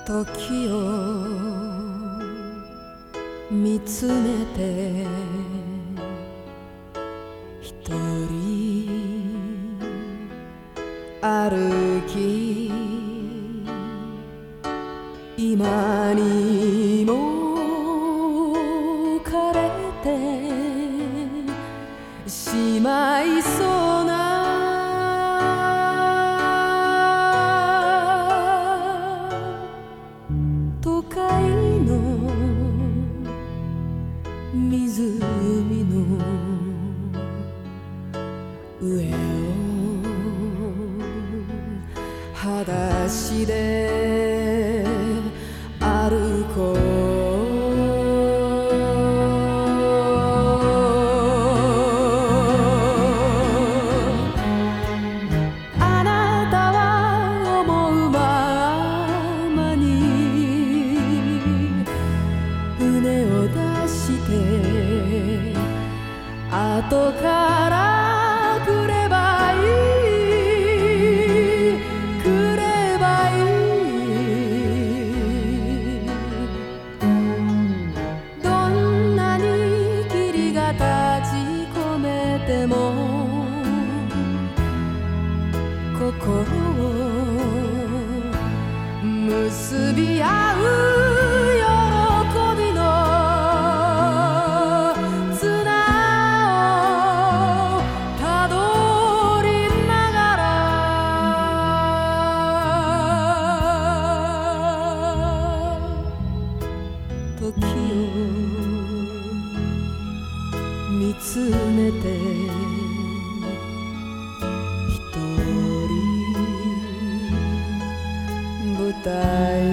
時を見つめて一人歩き今にも枯れてしまいそうな都会の湖の上を裸足で歩こうあなたは思うままに胸を出して後から来ればいい来ればいいどんなに霧が立ち込めても心を結び合う時を見つめて一人舞台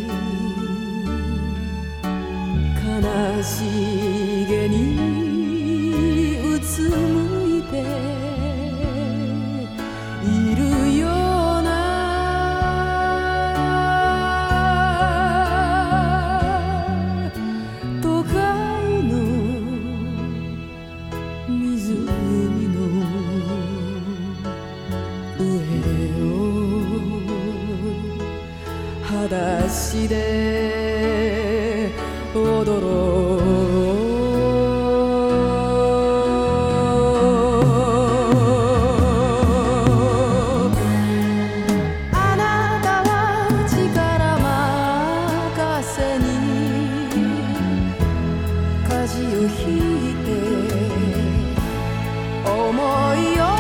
悲しげにうつむいているよ裸足で踊ろうあなたは力任せに舵を引いて思いを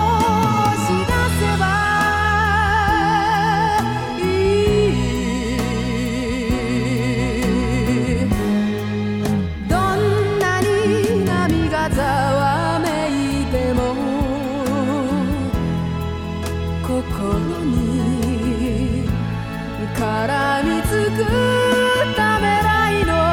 心に絡みつくためらいの